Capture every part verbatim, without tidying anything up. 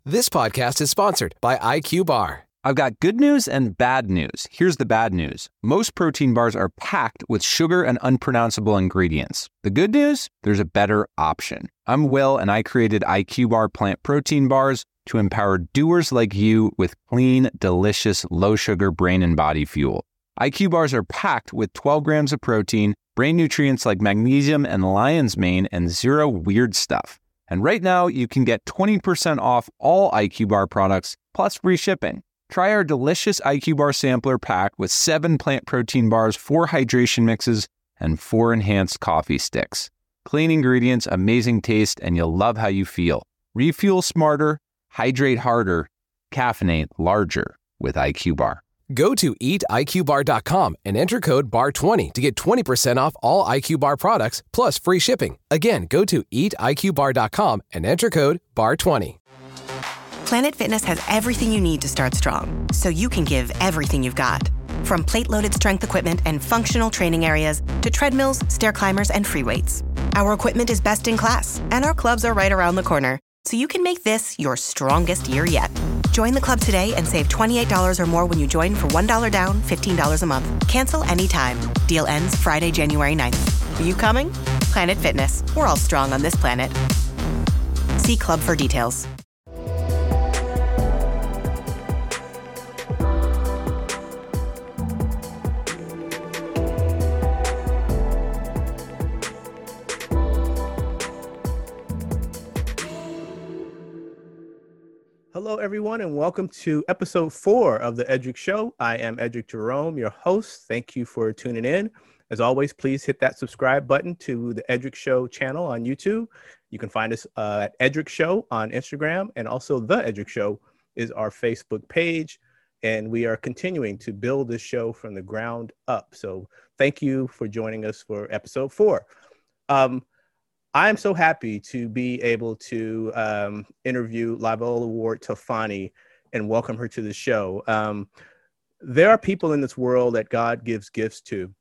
This podcast is sponsored by I Q Bar. I've got good news and bad news. Here's the bad news. Most protein bars are packed with sugar and unpronounceable ingredients. The good news? There's a better option. I'm Will, and I created I Q Bar plant protein bars to empower doers like you with clean, delicious, low-sugar brain and body fuel. I Q Bars are packed with twelve grams of protein, brain nutrients like magnesium and lion's mane, and zero weird stuff. And right now, you can get twenty percent off all I Q Bar products, plus free shipping. Try our delicious I Q Bar sampler pack with seven plant protein bars, four hydration mixes, and four enhanced coffee sticks. Clean ingredients, amazing taste, and you'll love how you feel. Refuel smarter, hydrate harder, caffeinate larger with I Q Bar. Go to eat I Q bar dot com and enter code B A R twenty to get twenty percent off all I Q Bar products plus free shipping. Again, go to eat I Q bar dot com and enter code B A R twenty. Planet Fitness has everything you need to start strong, so you can give everything you've got. From plate-loaded strength equipment and functional training areas to treadmills, stair climbers, and free weights. Our equipment is best in class, and our clubs are right around the corner, so you can make this your strongest year yet. Join the club today and save twenty-eight dollars or more when you join for one dollar down, fifteen dollars a month. Cancel anytime. Deal ends Friday, January ninth. Are you coming? Planet Fitness. We're all strong on this planet. See club for details. Hello, everyone, and welcome to episode four of The Edric Show. I am Edric Jerome, your host. Thank you for tuning in. As always, please hit that subscribe button to The Edric Show channel on YouTube. You can find us uh, at Edric Show on Instagram, and also The Edric Show is our Facebook page. And we are continuing to build this show from the ground up. So thank you for joining us for episode four. Um, I'm so happy to be able to um, interview Laviola Ward-Tofani and welcome her to the show. Um, there are people in this world that God gives gifts to.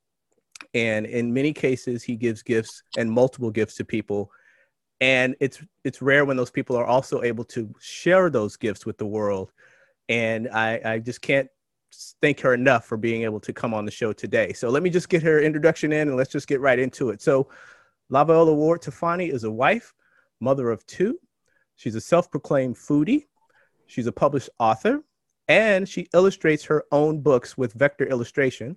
And in many cases, he gives gifts and multiple gifts to people. And it's it's rare when those people are also able to share those gifts with the world. And I, I just can't thank her enough for being able to come on the show today. So let me just get her introduction in and let's just get right into it. So Laviola Ward-Tofani is a wife, mother of two. She's a self-proclaimed foodie. She's a published author, and she illustrates her own books with vector illustration.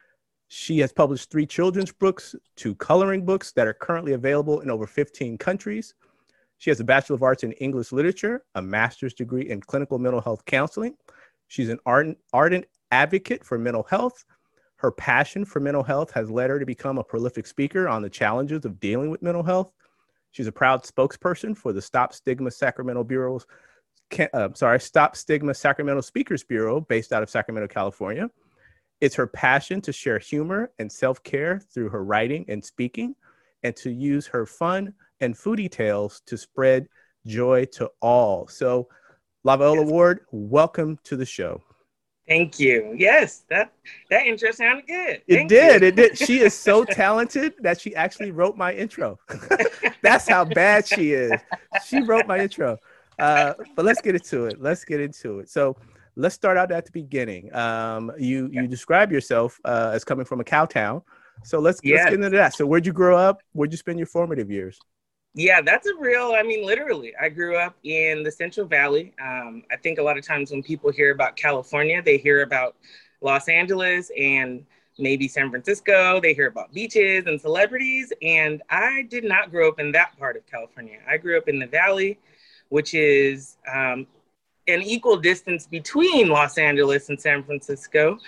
She has published three children's books, two coloring books that are currently available in over fifteen countries. She has a Bachelor of Arts in English Literature, a master's degree in clinical mental health counseling. She's an ardent, ardent advocate for mental health. Her passion for mental health has led her to become a prolific speaker on the challenges of dealing with mental health. She's a proud spokesperson for the Stop Stigma Sacramento Bureau's, uh, sorry, Stop Stigma Sacramento Speakers Bureau, based out of Sacramento, California. It's her passion to share humor and self-care through her writing and speaking, and to use her fun and foodie tales to spread joy to all. So, Laviola yes. Ward, welcome to the show. Thank you. Yes, that that intro sounded good. It Thank did. you. It did. She is so talented that she actually wrote my intro. That's how bad she is. She wrote my intro. Uh, but let's get into it. Let's get into it. So let's start out at the beginning. Um, you you describe yourself uh, as coming from a cow town. So let's, yes. let's get into that. So where'd you grow up? Where'd you spend your formative years? Yeah, that's a real, I mean, literally, I grew up in the Central Valley. Um, I think a lot of times when people hear about California, they hear about Los Angeles and maybe San Francisco. They hear about beaches and celebrities. And I did not grow up in that part of California. I grew up in the Valley, which is um, an equal distance between Los Angeles and San Francisco.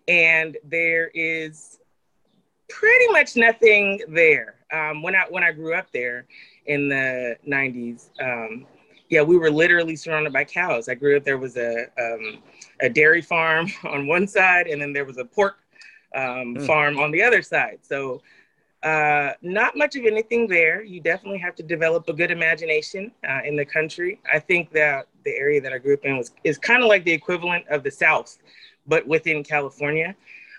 And there is pretty much nothing there. Um, when I when I grew up there in the nineties, um, yeah, we were literally surrounded by cows. I grew up, there was a um, a dairy farm on one side, and then there was a pork um, mm. farm on the other side. So uh, not much of anything there. You definitely have to develop a good imagination uh, in the country. I think that the area that I grew up in was is kind of like the equivalent of the South, but within California.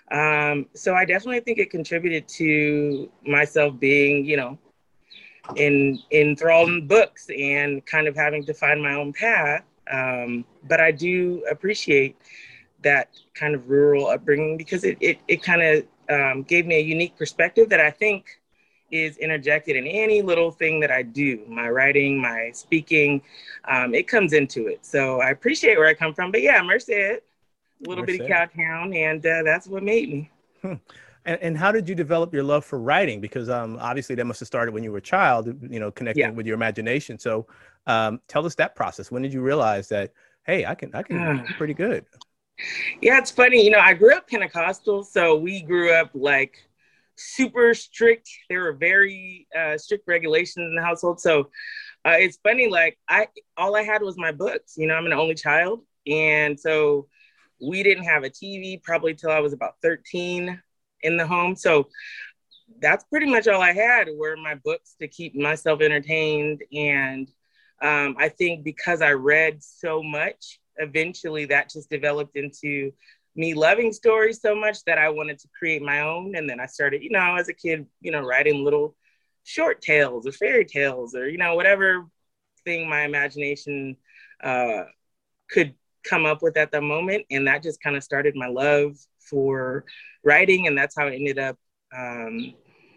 Um, so I definitely think it contributed to myself being, you know, in enthralled in books and kind of having to find my own path Um, but I do appreciate that kind of rural upbringing because it, it, it kind of um, gave me a unique perspective that I think is interjected in any little thing that I do, my writing, my speaking, um, it comes into it. So I appreciate where I come from. But yeah, Merced, a little Merced. bitty cow town, and uh, that's what made me. Hmm. And, and how did you develop your love for writing? Because um, obviously that must have started when you were a child, you know, connecting Yeah. with your imagination. So um, tell us that process. When did you realize that, hey, I can, I can do pretty good? Yeah, it's funny. You know, I grew up Pentecostal, so we grew up like super strict. There were very uh, strict regulations in the household. So uh, it's funny, like I, all I had was my books. You know, I'm an only child. And so we didn't have a T V probably till I was about thirteen in the home. So that's pretty much all I had were my books to keep myself entertained. And um, I think because I read so much, eventually that just developed into me loving stories so much that I wanted to create my own. And then I started, you know, as a kid, you know, writing little short tales or fairy tales or, you know, whatever thing my imagination uh, could come up with at the moment. And that just kind of started my love for writing. And that's how I ended up um,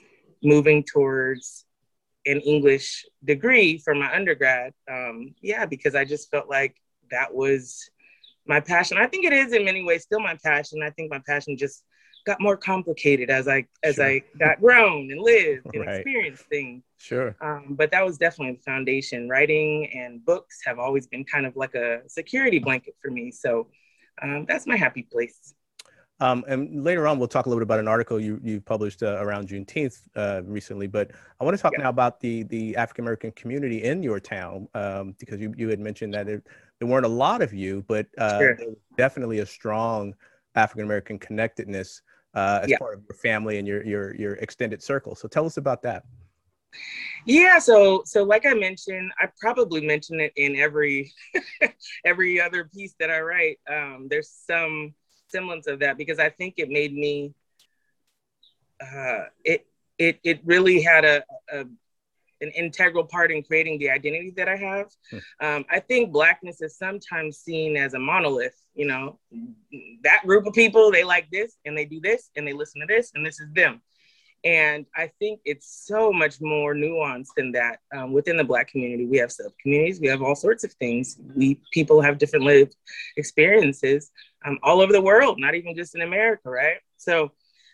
moving towards an English degree for my undergrad. Um, yeah, because I just felt like that was my passion. I think it is in many ways still my passion. I think my passion just got more complicated as I as Sure. I got grown and lived and Right. experienced things. Sure. Um, but that was definitely the foundation. Writing and books have always been kind of like a security blanket for me. So um, that's my happy place. Um, and later on, we'll talk a little bit about an article you you published uh, around Juneteenth uh, recently. But I want to talk Yeah. now about the the African American community in your town, um, because you you had mentioned that there, there weren't a lot of you, but uh, Sure. there was definitely a strong African American connectedness uh, as Yeah. part of your family and your your your extended circle. So tell us about that. Yeah, so so like I mentioned, I probably mention it in every every other piece that I write. Um, there's some semblance of that because I think it made me. Uh, it it it really had a, a an integral part in creating the identity that I have. Hmm. Um, I think Blackness is sometimes seen as a monolith. You know, that group of people, they like this and they do this and they listen to this and this is them. And I think it's so much more nuanced than that. Um, within the Black community, we have sub-communities, we have all sorts of things. We people have different lived experiences um, all over the world, not even just in America, right? So,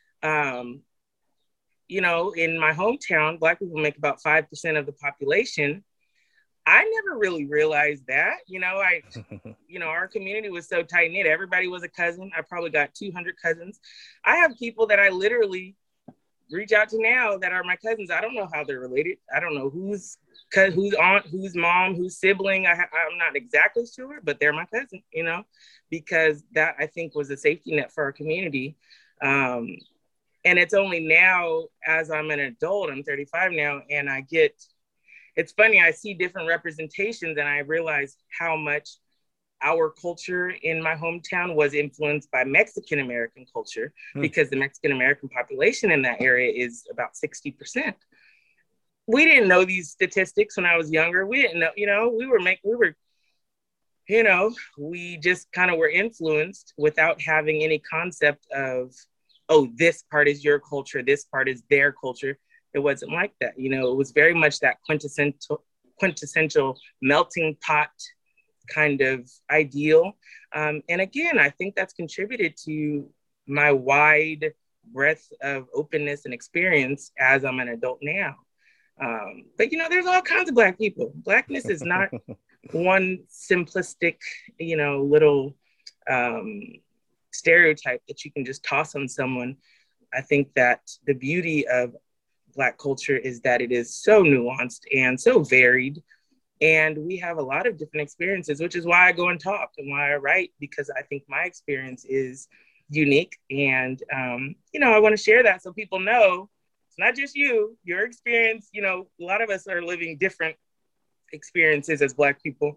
um, you know, in my hometown, Black people make about five percent of the population. I never really realized that, you know, I, you know, our community was so tight knit. Everybody was a cousin. I probably got two hundred cousins. I have people that I literally reach out to now that are my cousins. I don't know how they're related. I don't know who's who's aunt, who's mom, who's sibling. I ha- I'm not exactly sure, but they're my cousin, you know, because that I think was a safety net for our community. Um, and it's only now as I'm an adult, I'm thirty-five now, and I get, it's funny, I see different representations and I realize how much our culture in my hometown was influenced by Mexican American culture hmm. because the Mexican American population in that area is about sixty percent. We didn't know these statistics when I was younger. We didn't know, you know, we were make, we were, you know, we just kind of were influenced without having any concept of, oh, this part is your culture, this part is their culture. It wasn't like that. You know, it was very much that quintessential, quintessential melting pot kind of ideal. Um, and again, I think that's contributed to my wide breadth of openness and experience as I'm an adult now. Um, but, you know, there's all kinds of Black people. Blackness is not one simplistic, you know, little um, stereotype that you can just toss on someone. I think that the beauty of Black culture is that it is so nuanced and so varied. And we have a lot of different experiences, which is why I go and talk and why I write, because I think my experience is unique. And, um, you know, I want to share that so people know it's not just you, your experience. You know, a lot of us are living different experiences as Black people.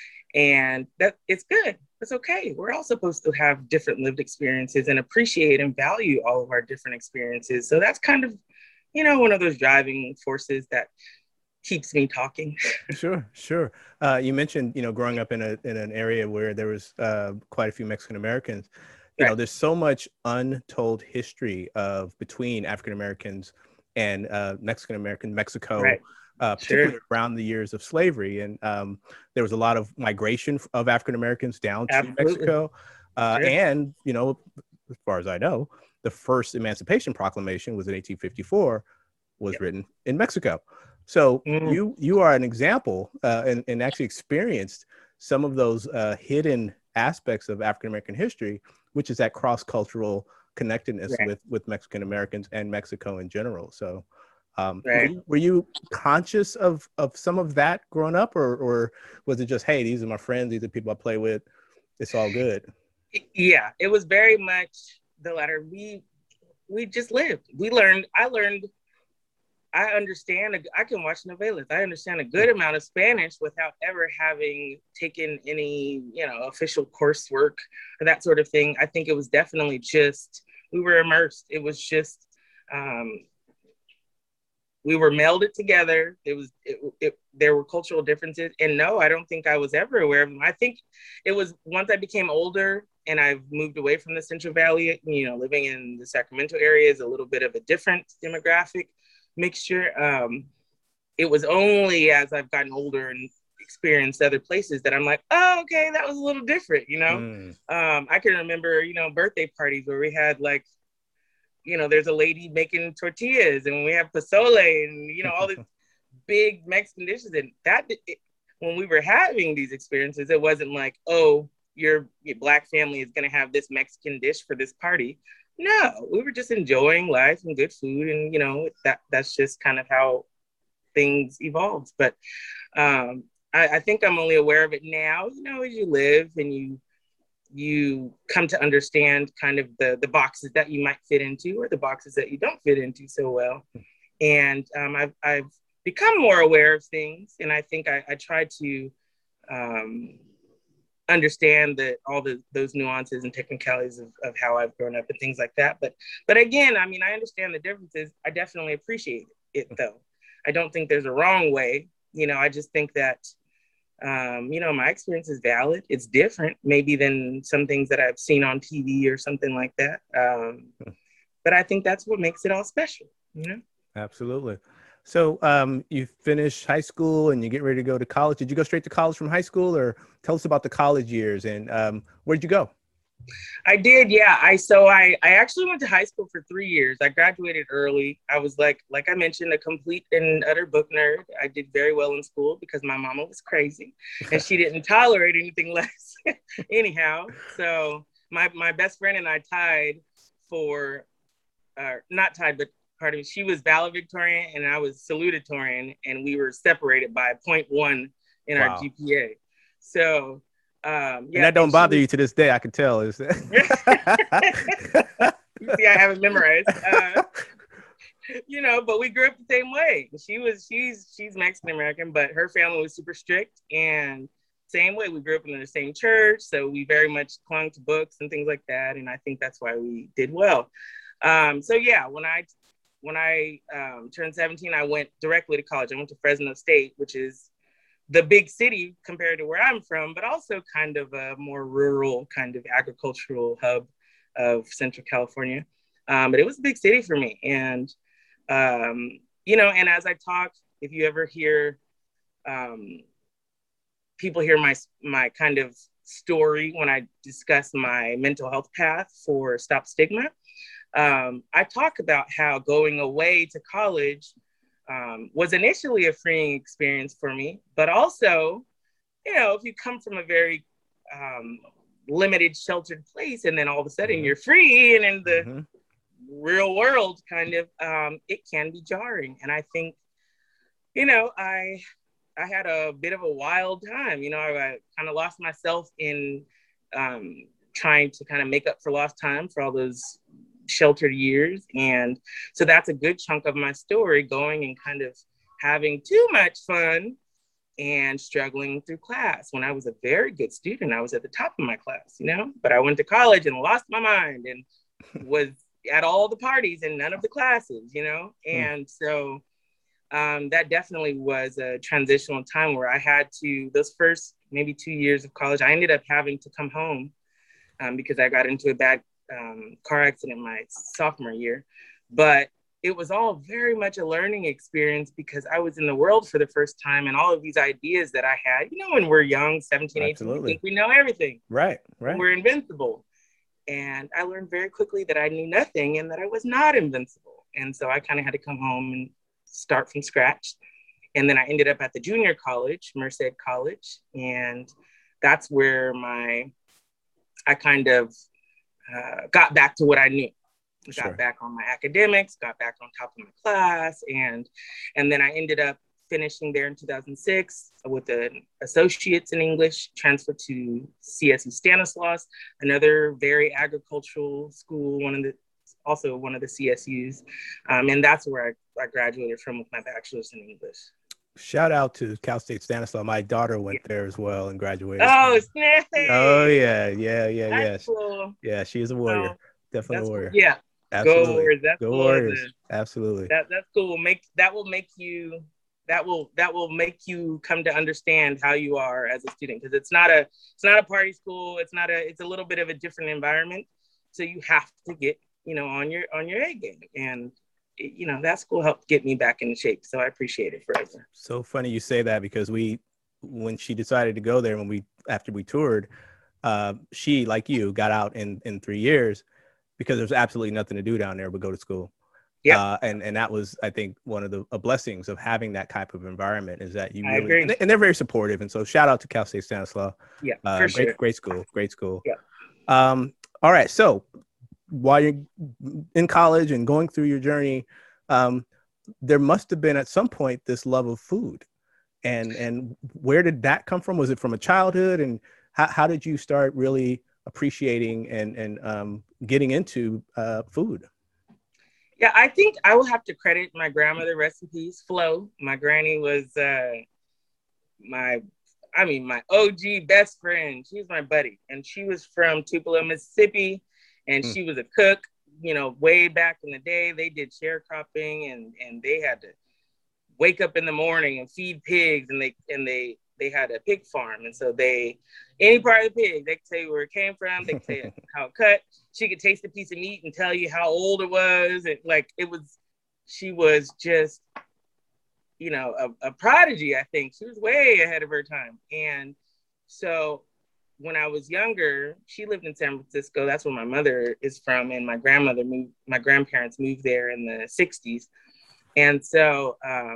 And that it's good. It's okay. We're all supposed to have different lived experiences and appreciate and value all of our different experiences. So that's kind of, you know, one of those driving forces that keeps me talking. Sure, sure. Uh, you mentioned, you know, growing up in a in an area where there was uh, quite a few Mexican Americans. You know, Right. there's so much untold history of between African Americans and uh, Mexican American Mexico, Right. uh, Sure. particularly around the years of slavery. And um, there was a lot of migration of African Americans down to Absolutely. Mexico. Uh, Sure. and, you know, as far as I know, the first Emancipation Proclamation was in eighteen fifty-four, was Yep. written in Mexico. So Mm, you you are an example uh, and, and actually experienced some of those uh, hidden aspects of African American history, which is that cross cultural connectedness right. with with Mexican Americans and Mexico in general. So um, were Right. you, were you conscious of of some of that growing up, or or was it just, hey, these are my friends, these are people I play with, it's all good? Yeah, it was very much the latter. We we just lived. We learned. I learned. I understand. I can watch novelas. I understand a good amount of Spanish without ever having taken any, you know, official coursework or that sort of thing. I think it was definitely just we were immersed. It was just um, we were melded together. It was it, it, there were cultural differences, and no, I don't think I was ever aware of them. I think it was once I became older and I've moved away from the Central Valley. You know, living in the Sacramento area is a little bit of a different demographic mixture. Um, it was only as I've gotten older and experienced other places that I'm like, oh, okay, that was a little different. You know, Mm. um, I can remember, you know, birthday parties where we had like, you know, there's a lady making tortillas and we have pozole and, you know, all these big Mexican dishes. And that, it, when we were having these experiences, it wasn't like, oh, your, your Black family is going to have this Mexican dish for this party. No, we were just enjoying life and good food. And, you know, that that's just kind of how things evolved. But um, I, I think I'm only aware of it now, you know, as you live and you, you come to understand kind of the the boxes that you might fit into or the boxes that you don't fit into so well. And um, I've, I've become more aware of things. And I think I, I try to um, understand that all the those nuances and technicalities of, of how I've grown up and things like that. But but again, I mean, I understand the differences. I definitely appreciate it though. I don't think there's a wrong way. You know, I just think that um, you know, my experience is valid. It's different maybe than some things that I've seen on T V or something like that. Um, but I think that's what makes it all special, you know? Absolutely. So um, you finish high school and you get ready to go to college. Did you go straight to college from high school, or tell us about the college years and um, where'd you go? I did, yeah. I so I I actually went to high school for three years. I graduated early. I was like like I mentioned, a complete and utter book nerd. I did very well in school because my mama was crazy and she didn't tolerate anything less. Anyhow, so my my best friend and I tied for, uh, not tied, but pardon me. She was valedictorian and I was salutatorian, and we were separated by point one in our Wow. G P A. So. Um, yeah, And that don't and bother was, you to this day, I can tell. Is that... You see, I haven't memorized. Uh, you know, but we grew up the same way. She was, she's, she's Mexican American, but her family was super strict, and same way. We grew up in the same church, so we very much clung to books and things like that. And I think that's why we did well. Um, so yeah, when I when I um, turned seventeen, I went directly to college. I went to Fresno State, which is the big city compared to where I'm from, but also kind of a more rural, kind of agricultural hub of Central California. Um, but it was a big city for me. And, um, you know, and as I talk, if you ever hear um, people hear my, my kind of story when I discuss my mental health path for Stop Stigma, um, I talk about how going away to college Um, was initially a freeing experience for me, but also, you know, if you come from a very um, limited, sheltered place, and then all of a sudden mm-hmm. you're free and in the mm-hmm. real world, kind of, um, it can be jarring. And I think, you know, I I had a bit of a wild time. You know, I, I kind of lost myself in um, trying to kind of make up for lost time for all those sheltered years. And so that's a good chunk of my story, going and kind of having too much fun and struggling through class. When I was a very good student, I was at the top of my class, you know, but I went to college and lost my mind and was at all the parties and none of the classes, you know. And so um, that definitely was a transitional time where I had to, those first maybe two years of college, I ended up having to come home um, because I got into a bad um, car accident my sophomore year. But it was all very much a learning experience because I was in the world for the first time, and all of these ideas that I had, you know, when we're young, seventeen, eighteen, we think we know everything. Right, right. We're invincible. And I learned very quickly that I knew nothing and that I was not invincible. And so I kind of had to come home and start from scratch. And then I ended up at the junior college, Merced College. And that's where my, I kind of uh, got back to what I knew. Got sure. back on my academics, got back on top of my class. And, and then I ended up finishing there in two thousand six with an associate's in English, transferred to C S U Stanislaus, another very agricultural school, one of the, also one of the C S Us. Um, and that's where I, I graduated from with my bachelor's in English. Shout out to Cal State Stanislaus. My daughter went there as well and graduated. Oh, snap. Oh, yeah, yeah, yeah, that's yeah. Cool. Yeah, she is a warrior. Oh, Definitely a warrior. Cool. Yeah. Absolutely. Go Warriors. That's Go cool. Warriors. Absolutely. That, that's cool. Make, that will make you... that will that will make you come to understand how you are as a student, because it's not a it's not a party school. It's not a it's a little bit of a different environment. So you have to get, you know, on your on your A game. And it, you know, that school helped get me back into shape. So I appreciate it forever. So funny you say that, because we when she decided to go there, when we after we toured, uh, she, like you, got out in in three years because there's absolutely nothing to do down there but go to school. Yeah, uh, and and that was, I think, one of the uh, blessings of having that type of environment, is that you I really agree. And, they, and they're very supportive. And so shout out to Cal State Stanislaus. Yeah, uh, for great, sure. great school, great school. Yeah. Um. All right. So while you're in college and going through your journey, um, there must have been at some point this love of food, and and where did that come from? Was it from a childhood, and how how did you start really appreciating and and um, getting into uh, food? Yeah, I think I will have to credit my grandmother, rest in peace, Flo. My granny was uh, my, I mean, my O G best friend. She was my buddy. And she was from Tupelo, Mississippi. And mm. she was a cook, you know, way back in the day. They did sharecropping, and, and they had to wake up in the morning and feed pigs. And they and they they had a pig farm. And so they, any part of the pig, they could tell you where it came from. They could tell you how it cut. She could taste a piece of meat and tell you how old it was. And like, it was, she was just, you know, a, a prodigy, I think. She was way ahead of her time. And so when I was younger, she lived in San Francisco. That's where my mother is from. And my grandmother moved, my grandparents moved there in the sixties. And so, um,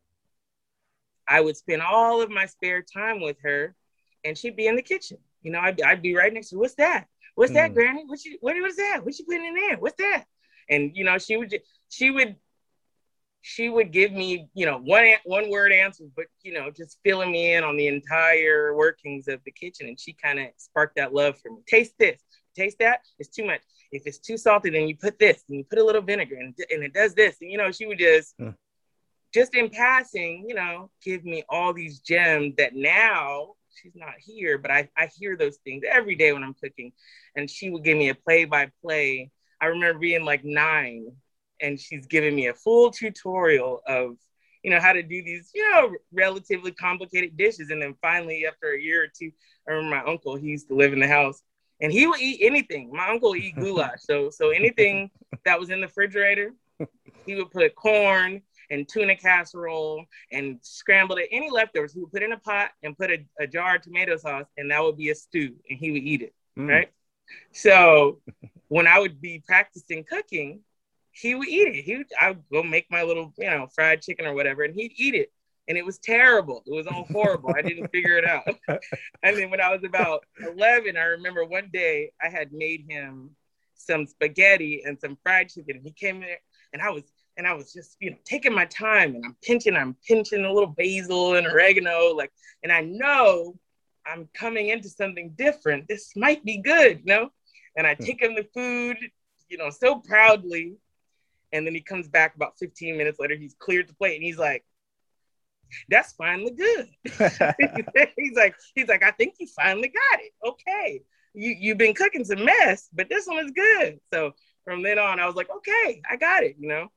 I would spend all of my spare time with her, and she'd be in the kitchen. You know, I'd, I'd be right next to her. What's that? What's mm. that, Granny? What you, what was that? What you putting in there? What's that? And, you know, she would, she would, she would give me, you know, one, one word answers, but, you know, just filling me in on the entire workings of the kitchen. And she kind of sparked that love for me. Taste this, taste that. It's too much. If it's too salty, then you put this, and you put a little vinegar, and, and it does this. And, you know, she would just, mm. just in passing, you know, give me all these gems that now she's not here, but I, I hear those things every day when I'm cooking. And she would give me a play by play. I remember being like nine, and she's giving me a full tutorial of, you know, how to do these, you know, relatively complicated dishes. And then finally, after a year or two, I remember my uncle, he used to live in the house, and he would eat anything. My uncle would eat goulash. So, so anything that was in the refrigerator, he would put corn and tuna casserole and scrambled it. Any leftovers, he would put in a pot and put a, a jar of tomato sauce, and that would be a stew, and he would eat it, mm. right? So when I would be practicing cooking, he would eat it. He would, I would go make my little, you know, fried chicken or whatever, and he'd eat it. And it was terrible. It was all horrible. I didn't figure it out. And then when I was about eleven, I remember one day I had made him some spaghetti and some fried chicken. And he came in, and I was, And I was just, you know, taking my time, and I'm pinching, I'm pinching a little basil and oregano, like, and I know I'm coming into something different. This might be good, you know? And I take him the food, you know, so proudly. And then he comes back about fifteen minutes later, he's cleared the plate, and he's like, that's finally good. he's like, he's like, I think you finally got it. Okay. You, you've been cooking some mess, but this one is good. So from then on, I was like, okay, I got it, you know?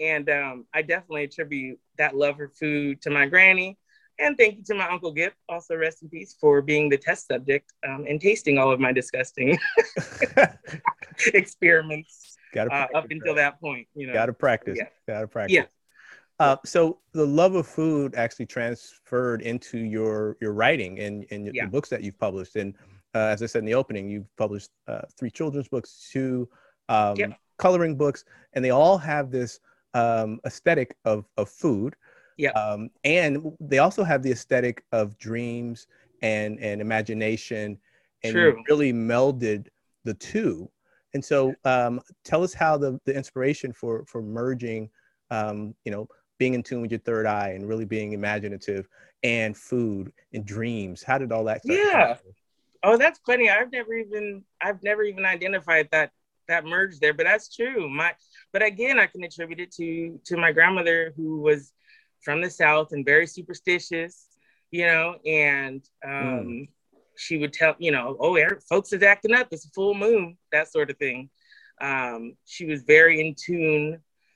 And um, I definitely attribute that love for food to my granny. And thank you to my Uncle Gip, also rest in peace, for being the test subject um, and tasting all of my disgusting experiments uh, up until that point. You know, gotta practice. Yeah. Gotta practice. Yeah. Uh, so the love of food actually transferred into your your writing and, and Yeah. the books that you've published. And uh, as I said in the opening, you've published uh, three children's books, two um, Yep. coloring books, and they all have this um, aesthetic of, of food. Yeah. Um, and they also have the aesthetic of dreams and, and imagination, and True. you really melded the two. And so um, tell us how the, the inspiration for, for merging, um, you know, being in tune with your third eye and really being imaginative and food and dreams. How did all that start? Yeah. Oh, that's funny. I've never even, I've never even identified that, that merge there, but that's true. My, but again, I can attribute it to, to my grandmother, who was from the South and very superstitious, you know, and um, mm. she would tell, you know, oh, folks is acting up. It's a full moon, that sort of thing. Um, she was very in tune.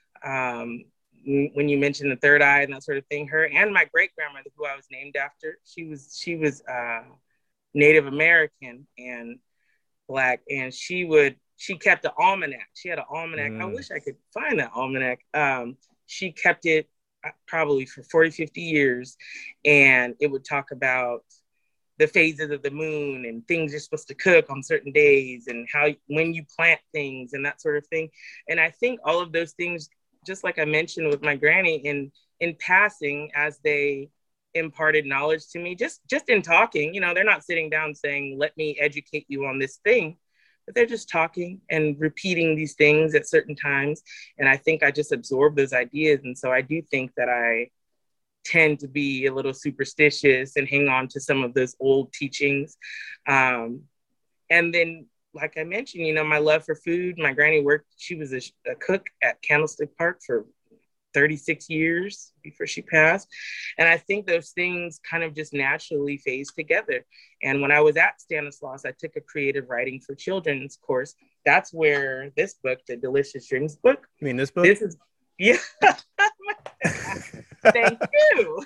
Um, when you mentioned the third eye and that sort of thing, her and my great grandmother, who I was named after, she was she was uh, Native American and Black, and she would she kept an almanac. She had an almanac. Mm. I wish I could find that almanac. Um, she kept it probably for forty, fifty years, and it would talk about the phases of the moon and things you're supposed to cook on certain days and how when you plant things and that sort of thing. And I think all of those things, just like I mentioned with my granny, in in passing, as they imparted knowledge to me, just just in talking, you know, they're not sitting down saying, let me educate you on this thing, but they're just talking and repeating these things at certain times. And I think I just absorbed those ideas. And so I do think that I tend to be a little superstitious and hang on to some of those old teachings. Um, and then, like I mentioned, you know, my love for food. My granny worked, she was a, a cook at Candlestick Park for thirty-six years before she passed. And I think those things kind of just naturally phase together. And when I was at Stanislaus, I took a creative writing for children's course. That's where this book, the Delicious Dreams book. You mean this book? This is, yeah. Thank you.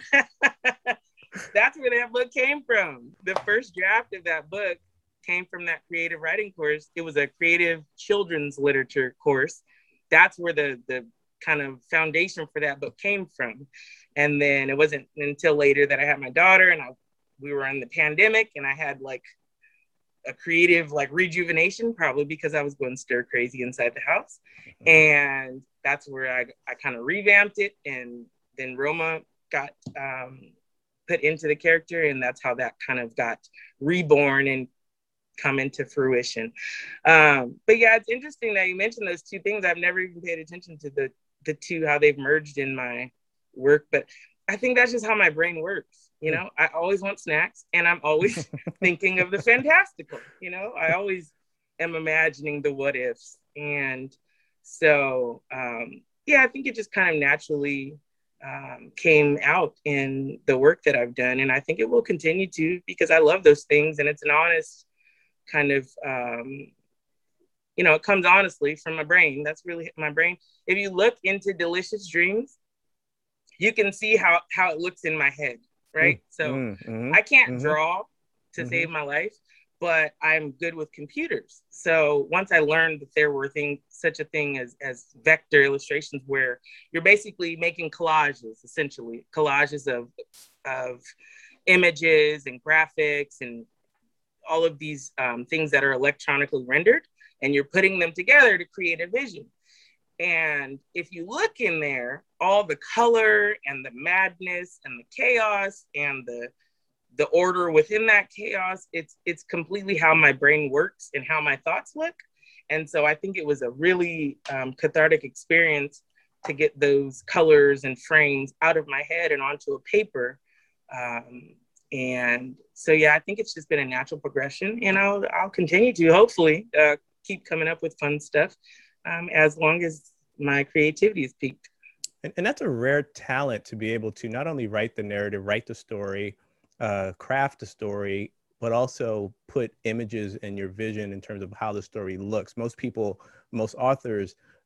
That's where that book came from. The first draft of that book came from that creative writing course. It was a creative children's literature course. That's where the the kind of foundation for that book came from. And then it wasn't until later that I had my daughter, and I we were in the pandemic, and I had like a creative like rejuvenation, probably because I was going stir crazy inside the house. And that's where I, I kind of revamped it. And then Roma got um, put into the character, and that's how that kind of got reborn and come into fruition. Um, but yeah, it's interesting that you mentioned those two things. I've never even paid attention to the, the two, how they've merged in my work, but I think that's just how my brain works. You know, I always want snacks, and I'm always thinking of the fantastical, you know, I always am imagining the what ifs. And so, um, yeah, I think it just kind of naturally um, came out in the work that I've done. And I think it will continue to, because I love those things. And it's an honest kind of, um, you know, it comes honestly from my brain. That's really my brain. If you look into Delicious Dreams, you can see how, how it looks in my head, right? Mm, so mm, I can't mm-hmm. draw to mm-hmm. save my life, but I'm good with computers. So once I learned that there were things, such a thing as, as vector illustrations, where you're basically making collages, essentially collages of, of images and graphics and all of these um, things that are electronically rendered, and you're putting them together to create a vision. And if you look in there, all the color and the madness and the chaos and the the order within that chaos, it's it's completely how my brain works and how my thoughts look. And so I think it was a really um, cathartic experience to get those colors and frames out of my head and onto a paper. Um, and so, yeah, I think it's just been a natural progression, and I'll, I'll continue to hopefully uh, keep coming up with fun stuff um, as long as my creativity is peaked. And, and that's a rare talent, to be able to not only write the narrative, write the story, uh, craft the story, but also put images in your vision in terms of how the story looks. Most people, most authors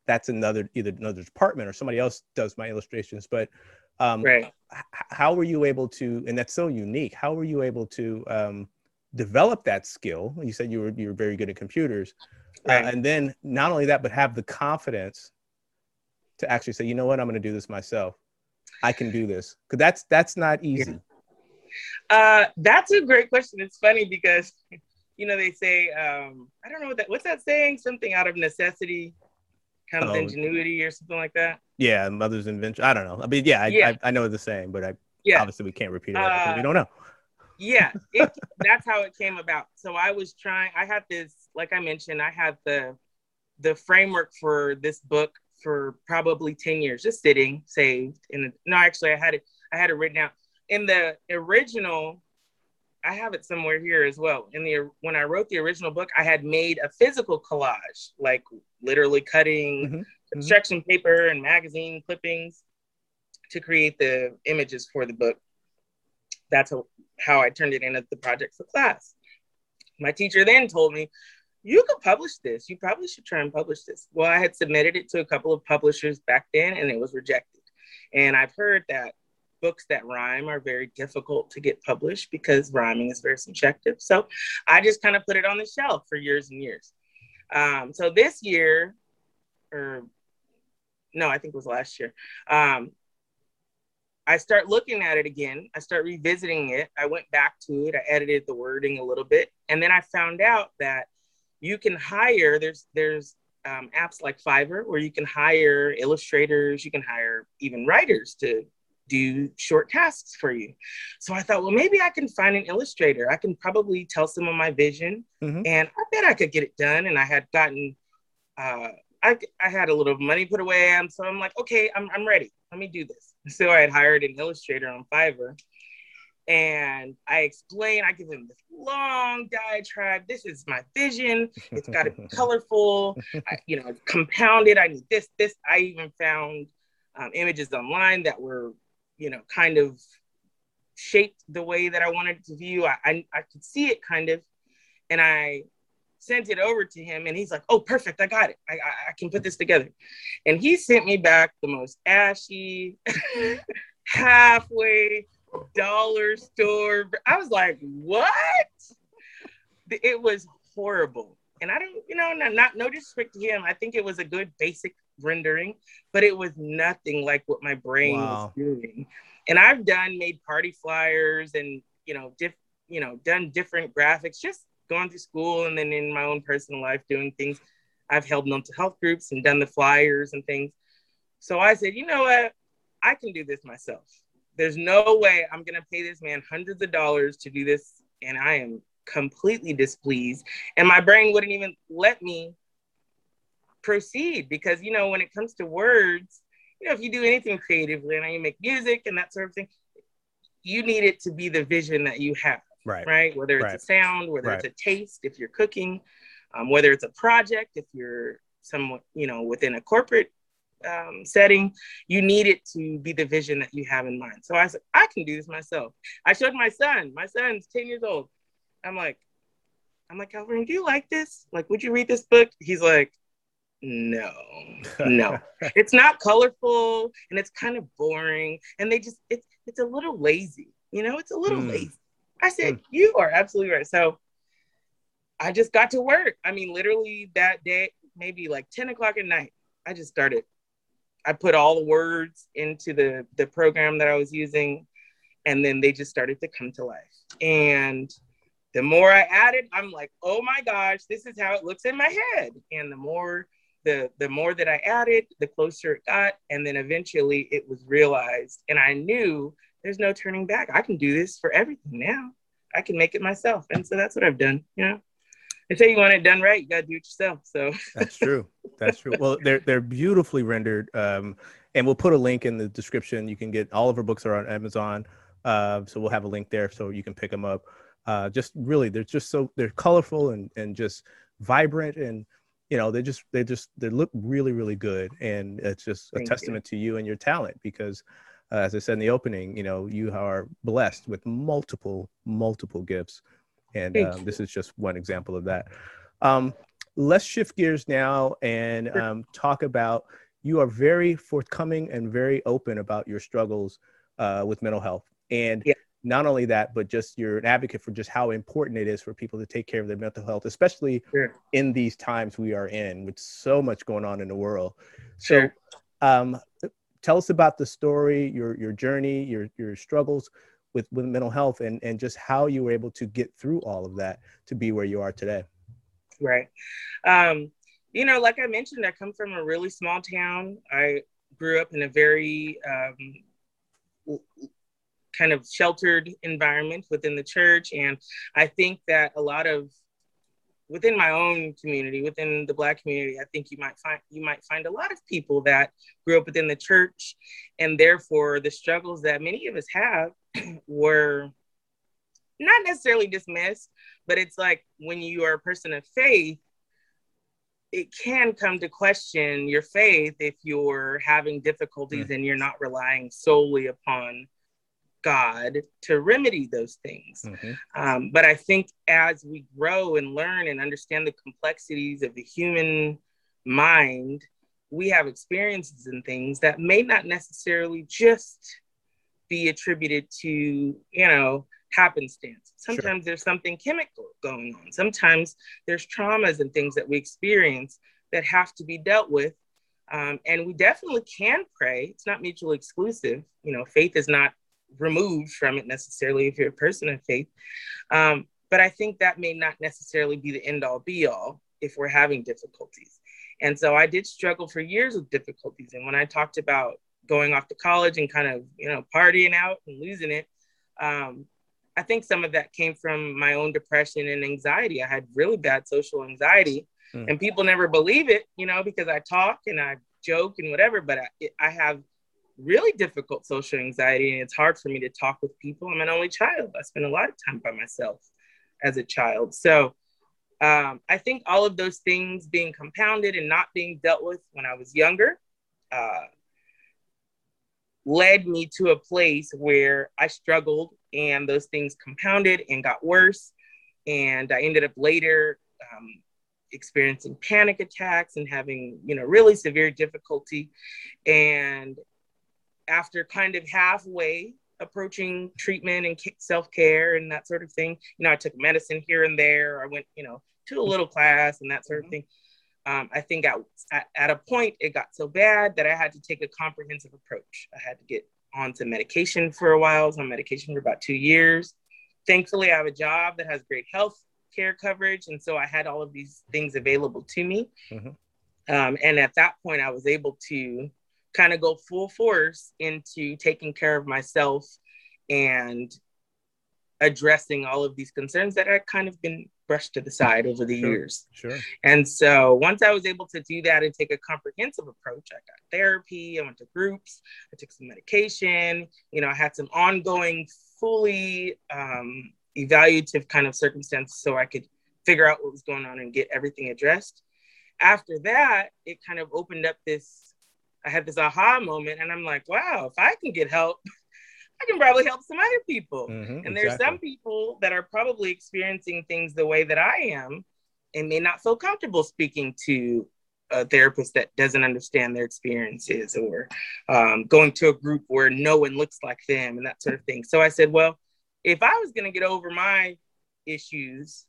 that's another, either another department or somebody else does my illustrations. But um, right. h- how were you able to, and that's so unique, how were you able to um, develop that skill? You said you were, you were very good at computers. Right. Uh, and then not only that, but have the confidence to actually say, you know what, I'm going to do this myself. I can do this. Because that's, that's not easy. Uh, that's a great question. It's funny because, you know, they say, um, I don't know what that, what's that saying? Something out of necessity comes Oh. ingenuity or something like that. Yeah, mother's invention. I don't know. I mean, yeah, I, Yeah. I, I know the saying, but I Yeah. obviously we can't repeat it Uh, because we don't know. Yeah, it, that's how it came about. So I was trying, I had this, like I mentioned, I had the the framework for this book for probably ten years, just sitting, saved. And no, actually I had it, I had it written out. In the original, I have it somewhere here as well. In the, when I wrote the original book, I had made a physical collage, like literally cutting Mm-hmm. construction mm-hmm. paper and magazine clippings to create the images for the book. That's a, how I turned it into the project for class. My teacher then told me, you could publish this. You probably should try and publish this. Well, I had submitted it to a couple of publishers back then and it was rejected. And I've heard that books that rhyme are very difficult to get published because rhyming is very subjective. So I just kind of put it on the shelf for years and years. Um, so this year, or no, I think it was last year, um, I start looking at it again. I start revisiting it. I went back to it. I edited the wording a little bit. And then I found out that you can hire, there's there's um, apps like Fiverr where you can hire illustrators, you can hire even writers to do short tasks for you. So I thought, well, maybe I can find an illustrator. I can probably tell some of my vision mm-hmm. and I bet I could get it done. And I had gotten, uh, I, I had a little money put away. And so I'm like, okay, I'm, I'm ready. Let me do this. So I had hired an illustrator on Fiverr and I explained, I give him this long diatribe. This is my vision. It's got to be colorful, I, you know, compounded. I need this, this. I even found um, images online that were, you know, kind of shaped the way that I wanted it to view. I, I, I could see it kind of, and I sent it over to him and he's like, oh, perfect. I got it. I, I, I can put this together. And he sent me back the most ashy, halfway dollar store. I was like, what? It was horrible. And I don't, you know, not, not no disrespect to him. I think it was a good basic rendering, but it was nothing like what my brain wow. was doing. And I've done made party flyers and, you know, diff, you know, done different graphics, just going through school and then in my own personal life doing things. I've held mental health groups and done the flyers and things. So I said, you know what? I can do this myself. There's no way I'm going to pay this man hundreds of dollars to do this. And I am completely displeased. And my brain wouldn't even let me proceed because, you know, when it comes to words, you know, if you do anything creatively and you make music and that sort of thing, you need it to be the vision that you have. Right. Right. Whether it's right. a sound, whether right. it's a taste, if you're cooking, um, whether it's a project, if you're somewhat, you know, within a corporate um, setting, you need it to be the vision that you have in mind. So I said, I can do this myself. I showed my son, my son's ten years old. I'm like, I'm like, Calvin, do you like this? Like, would you read this book? He's like, no, no, it's not colorful and it's kind of boring. And they just, it's, it's a little lazy, you know, it's a little mm. lazy. I said, mm. you are absolutely right. So I just got to work. I mean, literally that day, maybe like ten o'clock at night, I just started. I put all the words into the, the program that I was using, and then they just started to come to life. And the more I added, I'm like, oh my gosh, this is how it looks in my head. And the more the, the more that I added, the closer it got. And then eventually it was realized. And I knew there's no turning back. I can do this for everything now. I can make it myself. And so that's what I've done. You know, they say you want it done right, you got to do it yourself. So that's true. That's true. Well, they're, they're beautifully rendered. Um, and we'll put a link in the description. You can get all of her books are on Amazon. Uh, so we'll have a link there so you can pick them up. Uh, just really, they're just so, they're colorful and, and just vibrant. And, you know, they just, they just, they look really, really good. And it's just a Thank testament you. to you and your talent because Uh, as I said in the opening, you know, you are blessed with multiple, multiple gifts. And um, this is just one example of that. Um, let's shift gears now and um, talk about, you are very forthcoming and very open about your struggles uh, with mental health. And Yeah. not only that, but just you're an advocate for just how important it is for people to take care of their mental health, especially Sure. in these times we are in, with so much going on in the world. Sure. So um, tell us about the story, your your journey, your your struggles with, with mental health, and, and just how you were able to get through all of that to be where you are today. Right. Um, you know, like I mentioned, I come from a really small town. I grew up in a very um, kind of sheltered environment within the church. And I think that a lot of, within my own community, within the Black community, I think you might find, you might find a lot of people that grew up within the church, and therefore the struggles that many of us have were not necessarily dismissed, but it's like when you are a person of faith, it can come to question your faith if you're having difficulties mm. and you're not relying solely upon God to remedy those things. Mm-hmm. Um, but I think as we grow and learn and understand the complexities of the human mind, we have experiences and things that may not necessarily just be attributed to, you know, happenstance. Sometimes sure. there's something chemical going on. Sometimes there's traumas and things that we experience that have to be dealt with. Um, and we definitely can pray. It's not mutually exclusive. You know, faith is not removed from it necessarily if you're a person of faith. Um, but I think that may not necessarily be the end all be all if we're having difficulties. And so I did struggle for years with difficulties. And when I talked about going off to college and kind of, you know, partying out and losing it, um, I think some of that came from my own depression and anxiety. I had really bad social anxiety mm. and people never believe it, you know, because I talk and I joke and whatever, but I, it, I have really difficult social anxiety, and it's hard for me to talk with people. I'm an only child. I spent a lot of time by myself as a child. So um, I think all of those things being compounded and not being dealt with when I was younger uh, led me to a place where I struggled, and those things compounded and got worse. And I ended up later um, experiencing panic attacks and having, you know, really severe difficulty. And after kind of halfway approaching treatment and self-care and that sort of thing, you know, I took medicine here and there. I went, you know, to a little class and that sort of thing. Um, I think at, at, at a point it got so bad that I had to take a comprehensive approach. I had to get onto medication for a while. I was on medication for about two years. Thankfully, I have a job that has great health care coverage. And so I had all of these things available to me. Mm-hmm. Um, and at that point, I was able to kind of go full force into taking care of myself and addressing all of these concerns that had kind of been brushed to the side over the sure, years. Sure. And so once I was able to do that and take a comprehensive approach, I got therapy, I went to groups, I took some medication, you know, I had some ongoing, fully um, evaluative kind of circumstances so I could figure out what was going on and get everything addressed. After that, it kind of opened up this, I had this aha moment, and I'm like, wow, if I can get help, I can probably help some other people. Mm-hmm, and there's exactly. some people that are probably experiencing things the way that I am and may not feel comfortable speaking to a therapist that doesn't understand their experiences, or um, going to a group where no one looks like them and that sort of thing. So I said, well, if I was going to get over my issues,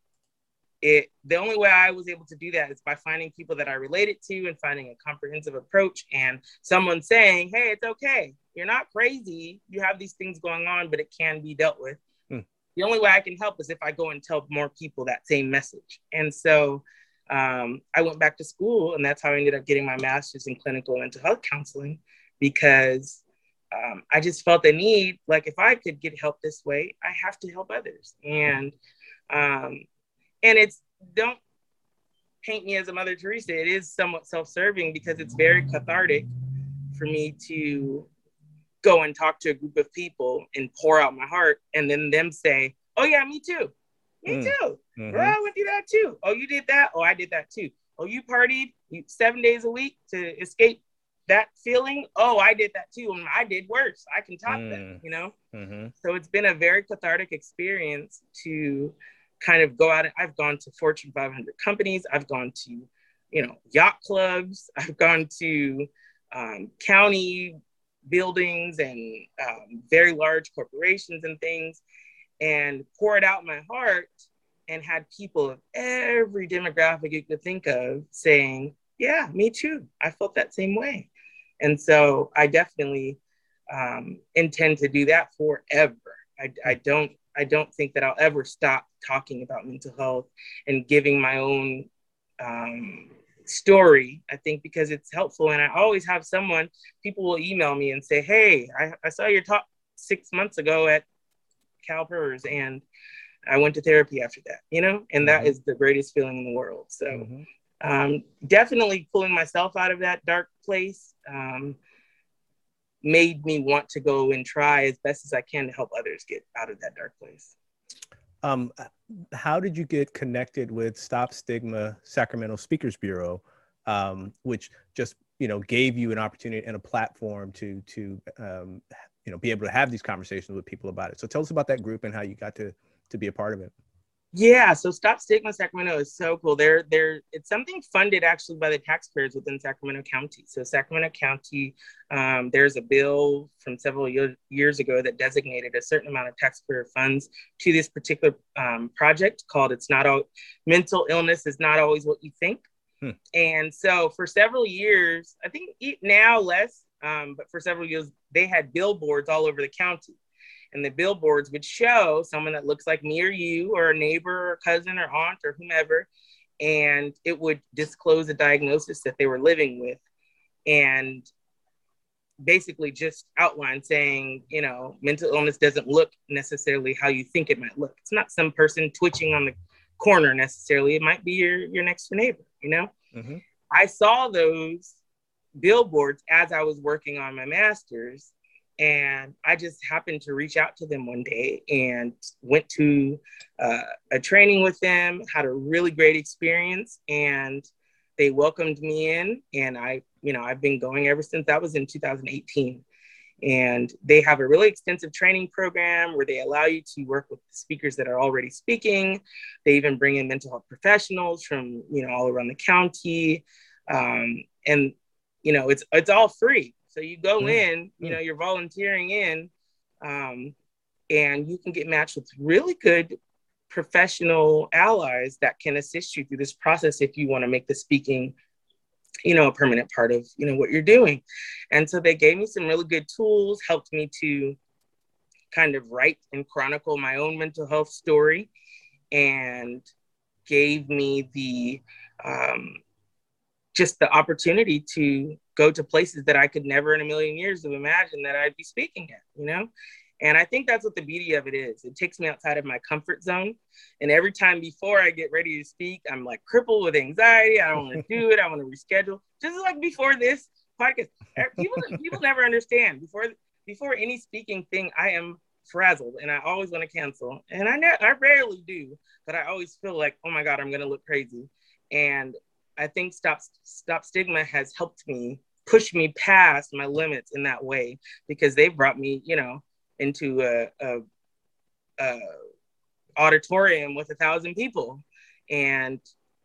It, the only way I was able to do that is by finding people that I related to and finding a comprehensive approach, and someone saying, hey, it's okay. You're not crazy. You have these things going on, but it can be dealt with. Hmm. The only way I can help is if I go and tell more people that same message. And so um, I went back to school, and that's how I ended up getting my master's in clinical mental health counseling, because um, I just felt the need, like if I could get help this way, I have to help others. And um, And it's, don't paint me as a Mother Teresa. It is somewhat self-serving because it's very cathartic for me to go and talk to a group of people and pour out my heart, and then them say, oh yeah, me too. Me mm. too. Mm-hmm. Girl, I went through that too. Oh, you did that? Oh, I did that too. Oh, you partied seven days a week to escape that feeling? Oh, I did that too. And I did worse. I can top mm. that, you know? Mm-hmm. So it's been a very cathartic experience to kind of go out. I've gone to Fortune five hundred companies. I've gone to, you know, yacht clubs. I've gone to um, county buildings and um, very large corporations and things, and poured out my heart, and had people of every demographic you could think of saying, yeah, me too. I felt that same way. And so I definitely um, intend to do that forever. I, I don't I don't think that I'll ever stop talking about mental health and giving my own um, story, I think, because it's helpful. And I always have someone, people will email me and say, hey, I, I saw your talk six months ago at CalPERS, and I went to therapy after that, you know, and mm-hmm. that is the greatest feeling in the world. So mm-hmm. um, definitely pulling myself out of that dark place um, made me want to go and try as best as I can to help others get out of that dark place. Um, how did you get connected with Stop Stigma Sacramento Speakers Bureau, um, which just, you know, gave you an opportunity and a platform to, to um, you know, be able to have these conversations with people about it? So tell us about that group and how you got to to be a part of it. Yeah, so Stop Stigma Sacramento is so cool. They're, they're, it's something funded actually by the taxpayers within Sacramento County. So Sacramento County, um, there's a bill from several year, years ago that designated a certain amount of taxpayer funds to this particular um, project called It's Not All, Mental Illness is Not Always What You Think. Hmm. And so for several years, I think now less, um, but for several years, they had billboards all over the county. And the billboards would show someone that looks like me or you, or a neighbor or cousin or aunt or whomever, and it would disclose a diagnosis that they were living with, and basically just outline saying, you know, mental illness doesn't look necessarily how you think it might look. It's not some person twitching on the corner necessarily. It might be your, your next door neighbor, you know? Mm-hmm. I saw those billboards as I was working on my master's. And I just happened to reach out to them one day and went to uh, a training with them, had a really great experience, and they welcomed me in. And I, you know, I've been going ever since. That was in two thousand eighteen. And they have a really extensive training program where they allow you to work with speakers that are already speaking. They even bring in mental health professionals from, you know, all around the county. Um, and, you know, it's it's all free. So you go mm. in, you know, you're volunteering in, um, and you can get matched with really good professional allies that can assist you through this process if you want to make the speaking, you know, a permanent part of, you know, what you're doing. And so they gave me some really good tools, helped me to kind of write and chronicle my own mental health story, and gave me the, um, just the opportunity to go to places that I could never in a million years have imagined that I'd be speaking at, you know? And I think that's what the beauty of it is. It takes me outside of my comfort zone. And every time before I get ready to speak, I'm like crippled with anxiety. I don't want to do it. I want to reschedule. Just like before this podcast, people, people never understand. Before, before any speaking thing, I am frazzled and I always want to cancel. And I, ne- I rarely do, but I always feel like, oh my God, I'm going to look crazy. And I think Stop Stop Stigma has helped me push me past my limits in that way, because they've brought me, you know, into a, a, a auditorium with a thousand people, and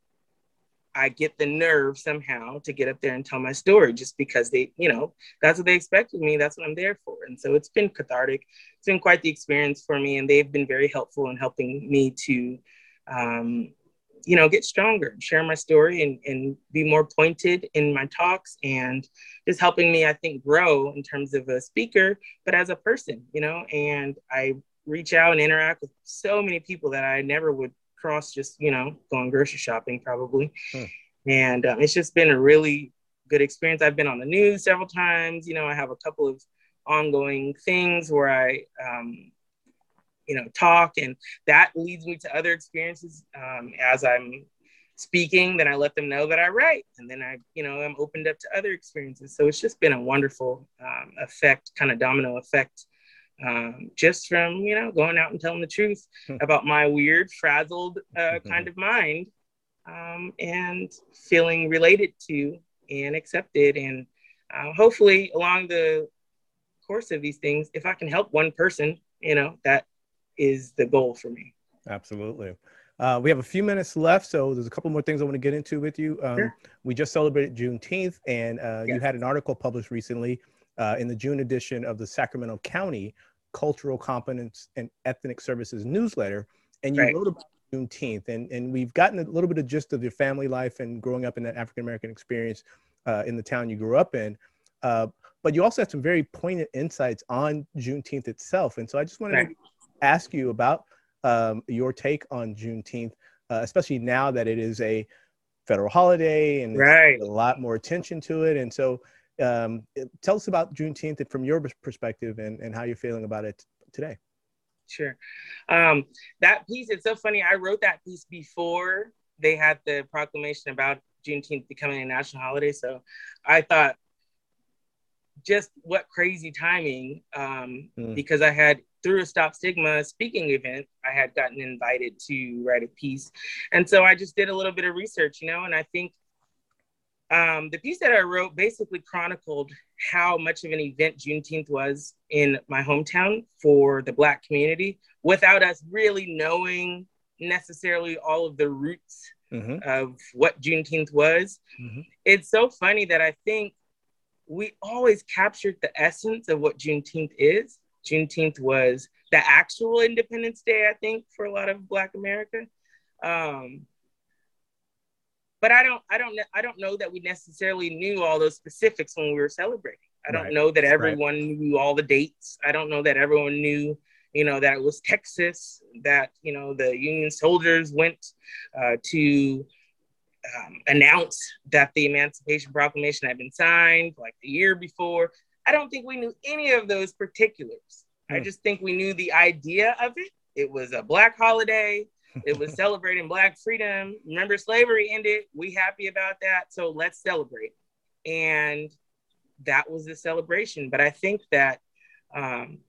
I get the nerve somehow to get up there and tell my story, just because they, you know, that's what they expect of me. That's what I'm there for. And so it's been cathartic. It's been quite the experience for me, and they've been very helpful in helping me to, um, you know, get stronger, share my story, and, and be more pointed in my talks, and just helping me, I think, grow in terms of a speaker, but as a person, you know. And I reach out and interact with so many people that I never would cross just, you know, going grocery shopping probably. Hmm. And um, it's just been a really good experience. I've been on the news several times. You know, I have a couple of ongoing things where I, um, you know, talk, and that leads me to other experiences. Um, as I'm speaking, then I let them know that I write, and then I, you know, I'm opened up to other experiences. So it's just been a wonderful um, effect, kind of domino effect, um, just from, you know, going out and telling the truth about my weird, frazzled uh, kind of mind, um, and feeling related to and accepted. And uh, hopefully along the course of these things, if I can help one person, you know, that is the goal for me. Absolutely. Uh, we have a few minutes left, so there's a couple more things I want to get into with you. Um, Sure. We just celebrated Juneteenth, and uh, Yes. you had an article published recently uh, in the June edition of the Sacramento County Cultural Competence and Ethnic Services newsletter, and you Right. wrote about Juneteenth, and, and we've gotten a little bit of gist of your family life and growing up in that African-American experience uh, in the town you grew up in. Uh, but you also had some very poignant insights on Juneteenth itself. And so I just wanted Right. to ask you about um, your take on Juneteenth, uh, especially now that it is a federal holiday and Right. a lot more attention to it. And so um, tell us about Juneteenth from your perspective and, and how you're feeling about it today. Sure. Um, that piece, it's so funny. I wrote that piece before they had the proclamation about Juneteenth becoming a national holiday. So I thought, just what crazy timing, um, Mm. because I had, through a Stop Stigma speaking event, I had gotten invited to write a piece. And so I just did a little bit of research, you know, and I think um, the piece that I wrote basically chronicled how much of an event Juneteenth was in my hometown for the Black community without us really knowing necessarily all of the roots Mm-hmm. of what Juneteenth was. Mm-hmm. It's so funny that I think we always captured the essence of what Juneteenth is. Juneteenth was the actual Independence Day, I think, for a lot of Black America. Um, but I don't, I don't, I don't know that we necessarily knew all those specifics when we were celebrating. I don't Right. know that Right. everyone knew all the dates. I don't know that everyone knew, you know, that it was Texas, that, you know, the Union soldiers went uh, to um, announce that the Emancipation Proclamation had been signed like the year before. I don't think we knew any of those particulars. Hmm. I just think we knew the idea of it. It was a Black holiday. It was celebrating Black freedom. Remember, slavery ended. We happy about that. So let's celebrate. And that was the celebration. But I think that, um,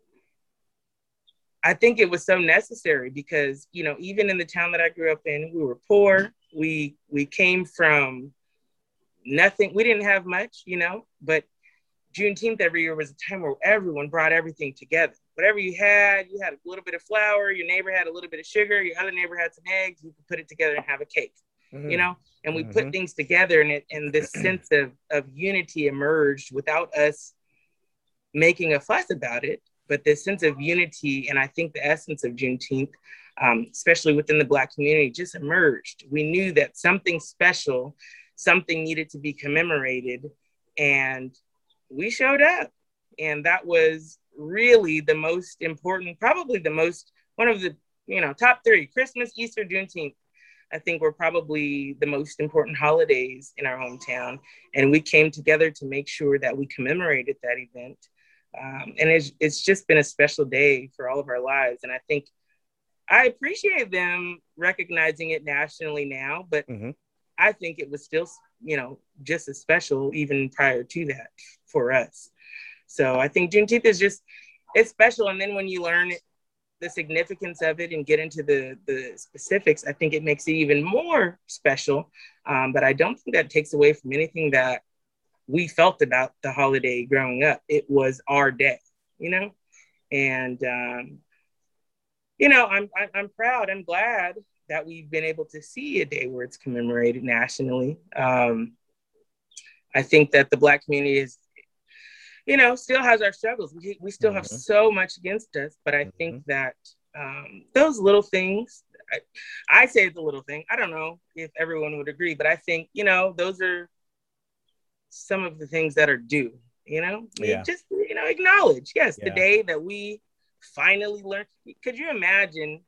I think it was so necessary because, you know, even in the town that I grew up in, we were poor. We, we came from nothing. We didn't have much, you know, but Juneteenth every year was a time where everyone brought everything together. Whatever you had, you had a little bit of flour, your neighbor had a little bit of sugar, your other neighbor had some eggs, you could put it together and have a cake, mm-hmm. you know? And we mm-hmm. put things together and it, and this sense of, of unity emerged without us making a fuss about it, but this sense of unity, and I think the essence of Juneteenth, um, especially within the Black community, just emerged. We knew that something special, something needed to be commemorated, and we showed up. And that was really the most important, probably the most, one of the, you know, top three, Christmas, Easter, Juneteenth, I think were probably the most important holidays in our hometown. And we came together to make sure that we commemorated that event. Um, and it's, it's just been a special day for all of our lives. And I think I appreciate them recognizing it nationally now, but mm-hmm. I think it was still, you know, just as special even prior to that for us. So I think Juneteenth is just, it's special. And then when you learn it, the significance of it and get into the, the specifics, I think it makes it even more special. Um, but I don't think that takes away from anything that we felt about the holiday growing up. It was our day, you know? And, um, you know, I'm, I'm proud, I'm glad that we've been able to see a day where it's commemorated nationally. Um, I think that the Black community is, you know, still has our struggles. We, we still mm-hmm. have so much against us, but I mm-hmm. think that um, those little things, I, I say it's a little thing. I don't know if everyone would agree, but I think, you know, those are some of the things that are due, you know, yeah. just, you know, acknowledge, yes, yeah. the day that we finally learned. Could you imagine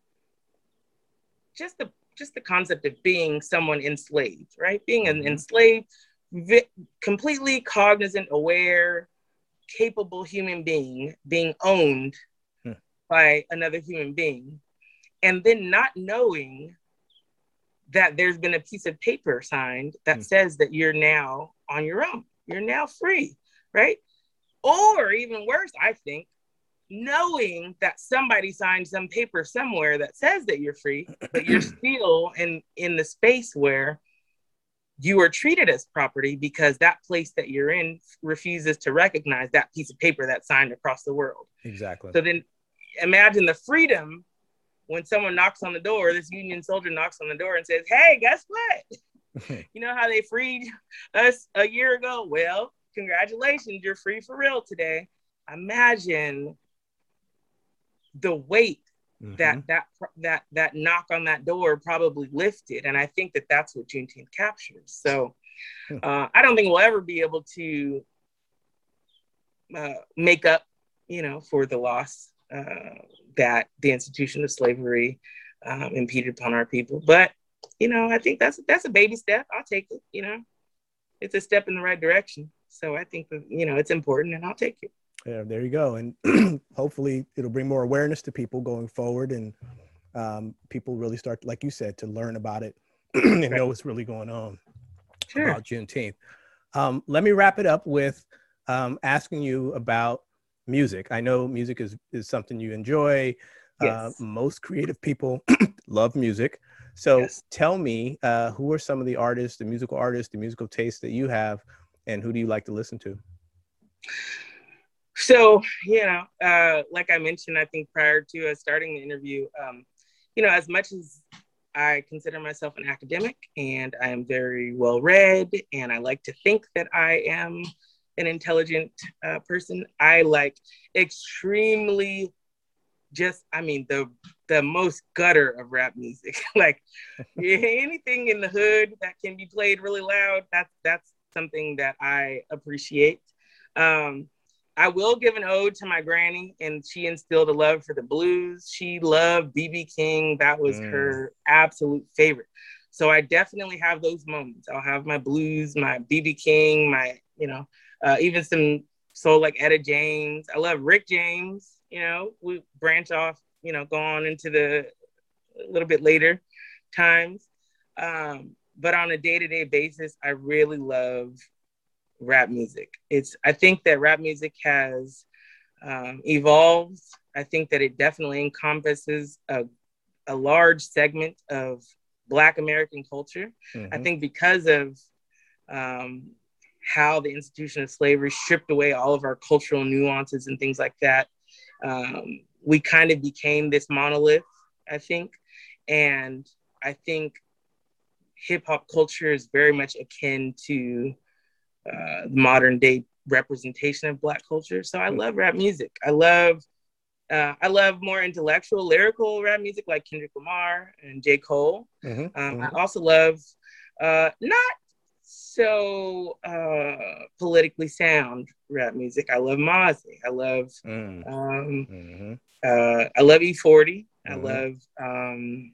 just the, just the concept of being someone enslaved, right? Being an mm-hmm. enslaved, vi- completely cognizant, aware, capable human being being owned hmm. by another human being, and then not knowing that there's been a piece of paper signed that hmm. says that you're now on your own, you're now free, right? Or even worse, I think, knowing that somebody signed some paper somewhere that says that you're free, but you're still in in the space where you are treated as property because that place that you're in refuses to recognize that piece of paper that's signed across the world. Exactly. So then imagine the freedom when someone knocks on the door, this Union soldier knocks on the door and says, hey, guess what? You know how they freed us a year ago? Well, congratulations, you're free for real today. Imagine the weight mm-hmm. that that that that knock on that door probably lifted, and I think that that's what Juneteenth captures. So uh, I don't think we'll ever be able to uh, make up, you know, for the loss uh, that the institution of slavery um, impeded upon our people. But you know, I think that's that's a baby step. I'll take it. You know, it's a step in the right direction. So I think that, you know, it's important, and I'll take it. Yeah, there you go. And hopefully it'll bring more awareness to people going forward, and um, people really start, like you said, to learn about it and right. know what's really going on sure. about Juneteenth. Um, let me wrap it up with um, asking you about music. I know music is, is something you enjoy. Yes. Uh, most creative people love music. So yes. tell me, uh, who are some of the artists, the musical artists, the musical tastes that you have, and who do you like to listen to? So, you know, uh, like I mentioned, I think prior to us starting the interview, um, you know, as much as I consider myself an academic and I am very well read, and I like to think that I am an intelligent uh, person, I like extremely just, I mean, the the most gutter of rap music. Like anything in the hood that can be played really loud, that's, that's something that I appreciate. Um, I will give an ode to my granny, and she instilled a love for the blues. She loved B B King. That was mm. her absolute favorite. So I definitely have those moments. I'll have my blues, my B B King, my, you know, uh, even some soul like Etta James. I love Rick James. You know, we branch off, you know, go on into the a little bit later times. Um, but on a day-to-day basis, I really love rap music. It's, I think that rap music has um, evolved. I think that it definitely encompasses a, a large segment of Black American culture. Mm-hmm. I think because of um, how the institution of slavery stripped away all of our cultural nuances and things like that, um, we kind of became this monolith, I think. And I think hip hop culture is very much akin to uh, modern day representation of Black culture. So I love rap music. I love, uh, I love more intellectual, lyrical rap music like Kendrick Lamar and J. Cole. Mm-hmm. Um, mm-hmm. I also love uh, not so uh, politically sound rap music. I love Mozzie. I love, mm. um, mm-hmm. uh, I love E forty. Mm-hmm. I love um,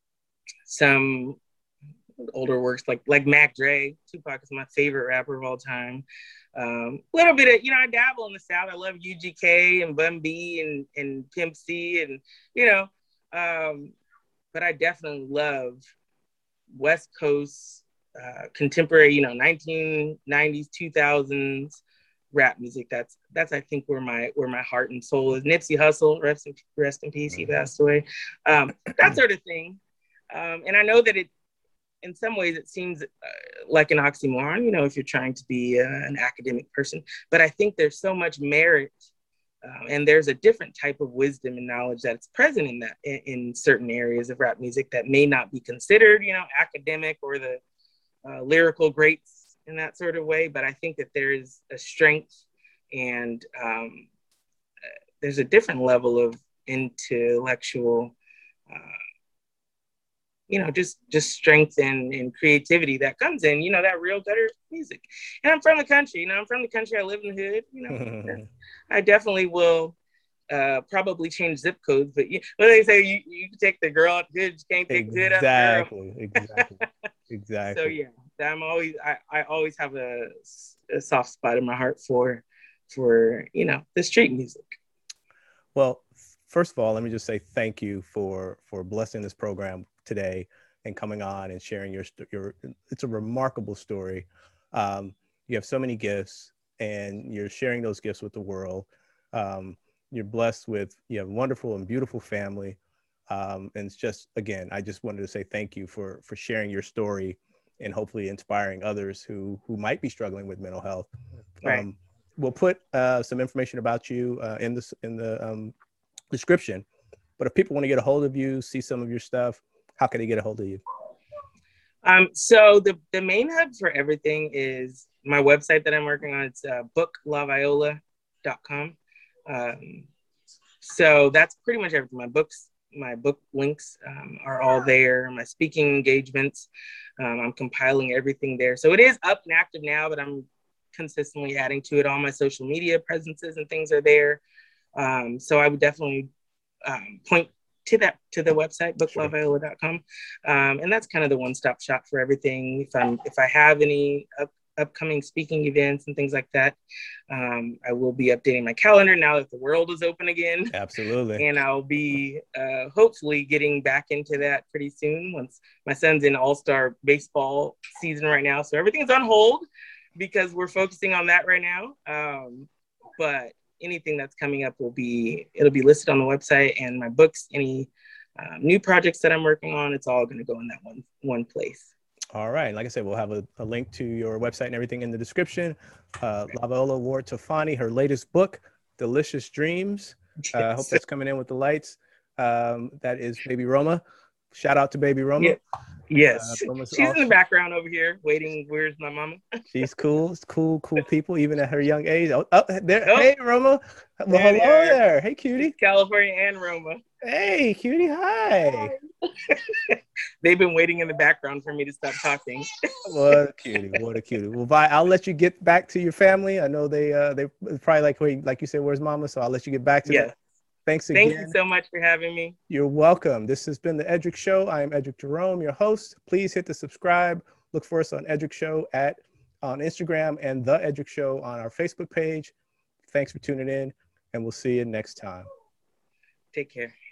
some older works like like Mac Dre. Tupac is my favorite rapper of all time. A um, little bit of, you know, I dabble in the South. I love U G K and Bun B and, and Pimp C and, you know, um, but I definitely love West Coast uh, contemporary, you know, nineteen nineties, two thousands rap music. That's, that's, I think, where my, where my heart and soul is. Nipsey Hussle, rest in, rest in peace, he passed away. Um, that sort of thing. Um, and I know that it, in some ways, it seems uh, like an oxymoron, you know, if you're trying to be uh, an academic person. But I think there's so much merit uh, and there's a different type of wisdom and knowledge that's present in that, in, in certain areas of rap music that may not be considered, you know, academic or the uh, lyrical greats in that sort of way. But I think that there is a strength and um, uh, there's a different level of intellectual uh, you know, just just strength and, and creativity that comes in, you know, that real gutter music. And I'm from the country, you know, I'm from the country. I live in the hood, you know. I definitely will uh, probably change zip codes, but you, what they say, you, you can take the girl out the hood, you can't take the hood out the girl. Exactly, exactly, exactly. So yeah, I'm always, I, I always have a, a soft spot in my heart for, for, you know, the street music. Well, first of all, let me just say thank you for, for blessing this program today and coming on and sharing your, your, it's a remarkable story. Um, you have so many gifts and you're sharing those gifts with the world. Um, you're blessed with, you have a wonderful and beautiful family. Um, and it's just, again, I just wanted to say thank you for, for sharing your story and hopefully inspiring others who, who might be struggling with mental health. Right. Um, we'll put uh, some information about you uh, in, this, in the um, description. But if people want to get a hold of you, see some of your stuff, how can they get a hold of you? Um, so the, the main hub for everything is my website that I'm working on. It's uh, book la viola dot com. Um, so that's pretty much everything. My books, my book links um, are all there. My speaking engagements, um, I'm compiling everything there. So it is up and active now, but I'm consistently adding to it. All my social media presences and things are there. Um, so I would definitely um, point to that, to the website, book la viola dot com. Um, and that's kind of the one-stop shop for everything. If I'm, if I have any up, upcoming speaking events and things like that, um, I will be updating my calendar now that the world is open again. Absolutely. And I'll be uh, hopefully getting back into that pretty soon once my son's in all-star baseball season right now. So everything's on hold because we're focusing on that right now. Um, but anything that's coming up will be, it'll be listed on the website, and my books, any um, new projects that I'm working on, it's all going to go in that one, one place. All right. Like I said, we'll have a, a link to your website and everything in the description. Uh, La Viola Ward Tofani, her latest book, Delicious Dreams. I uh, hope that's coming in with the lights. Um, that is Baby Roma. Shout out to Baby Roma. Yeah. Yes. Uh, She's awesome. In the background over here waiting. Where's my mama? She's cool. It's cool, cool people, even at her young age. Oh, oh there. Oh. Hey, Roma. Well, there hello there. there. Hey, cutie. California and Roma. Hey, cutie. Hi. They've been waiting in the background for me to stop talking. What a cutie. What a cutie. Well, bye. I'll let you get back to your family. I know they uh they probably like, wait, like you said, where's mama? So I'll let you get back to yeah. that. Thanks again. Thank you so much for having me. You're welcome. This has been the Edric Show. I am Edric Jerome, your host. Please hit the subscribe. Look for us on Edric Show at on Instagram and the Edric Show on our Facebook page. Thanks for tuning in, and we'll see you next time. Take care.